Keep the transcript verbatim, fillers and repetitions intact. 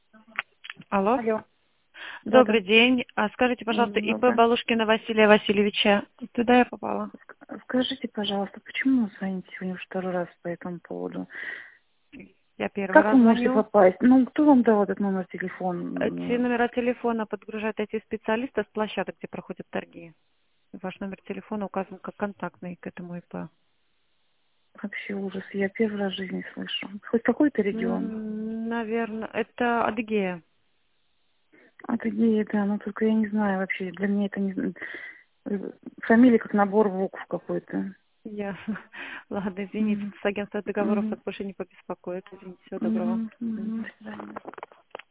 Алло. Алло. Да-да. Добрый день. А скажите, пожалуйста, М, ИП Доброе. Балушкина Василия Васильевича. Туда я попала? Ск- Скажите, пожалуйста, почему вы звоните сегодня уже второй раз по этому поводу? Я первый Как раз вы можете звоню. попасть? Ну, кто вам дал этот номер Эти телефона? номера телефона подгружают эти специалисты с площадок, где проходят торги. Ваш номер телефона указан как контактный к этому ИП. Вообще ужас. Я первый раз в жизни слышу. Хоть какой-то регион. Наверное, это Адыгея. А такие, да, ну только я не знаю вообще. Для меня это не... зн- э, Фамилия как набор букв какой-то. Ясно. Ладно, извините, Мгм. с агентства договоров Мгм. вас больше не побеспокоит. Извините, всего доброго. Мгм. Мгм. До свидания.